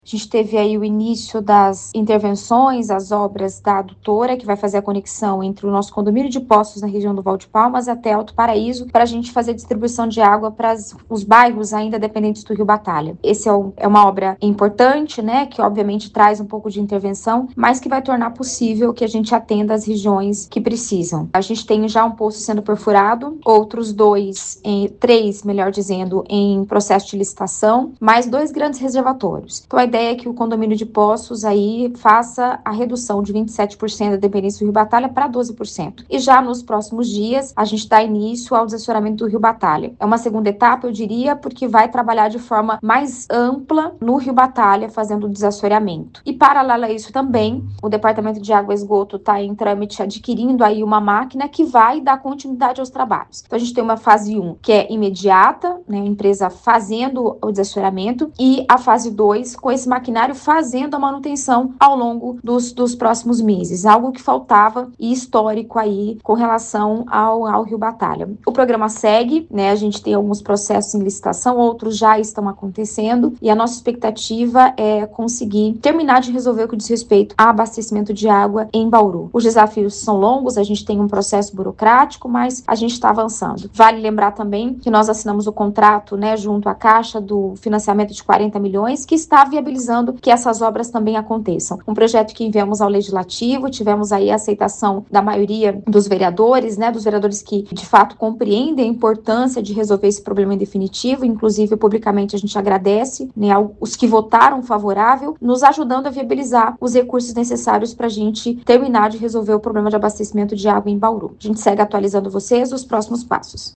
A gente teve aí o início das intervenções, as obras da adutora, que vai fazer a conexão entre o nosso condomínio de Poços na região do Val de Palmas até Alto Paraíso, para a gente fazer distribuição de água para os bairros ainda dependentes do Rio Batalha. Esse é uma obra importante, né, que obviamente traz um pouco de intervenção, mas que vai tornar possível que a gente atenda as regiões que precisam. A gente tem já um poço sendo perfurado, outros três, melhor dizendo, em processo de licitação, mais 2 grandes reservatórios. Então, a ideia é que o condomínio de Poços aí faça a redução de 27% da dependência do Rio Batalha para 12%. E já nos próximos dias, a gente dá início ao desassoreamento do Rio Batalha. É uma segunda etapa, eu diria, porque vai trabalhar de forma mais ampla no Rio Batalha, fazendo o desassoreamento. E, paralelo a isso também, o Departamento de Água e Esgoto está em trâmite adquirindo aí uma máquina que vai dar continuidade aos trabalhos. Então, a gente tem uma fase 1, que é imediata, né, a empresa fazendo o desassoreamento, e a fase 2, com esse maquinário fazendo a manutenção ao longo dos próximos meses, algo que faltava e histórico aí com relação ao Rio Batalha. O programa segue, né? A gente tem alguns processos em licitação, outros já estão acontecendo e a nossa expectativa é conseguir terminar de resolver o que diz respeito a abastecimento de água em Bauru. Os desafios são longos, a gente tem um processo burocrático, mas a gente está avançando. Vale lembrar também que nós assinamos o contrato, né, junto à Caixa do financiamento de 40 milhões, que está viabilizando que essas obras também aconteçam. Um projeto que enviamos ao Legislativo, tivemos aí a aceitação da maioria dos vereadores, né, dos vereadores que de fato compreendem a importância de resolver esse problema em definitivo, inclusive publicamente a gente agradece, né, os que votaram favorável, nos ajudando a viabilizar os recursos necessários para a gente terminar de resolver o problema de abastecimento de água em Bauru. A gente segue atualizando vocês os próximos passos.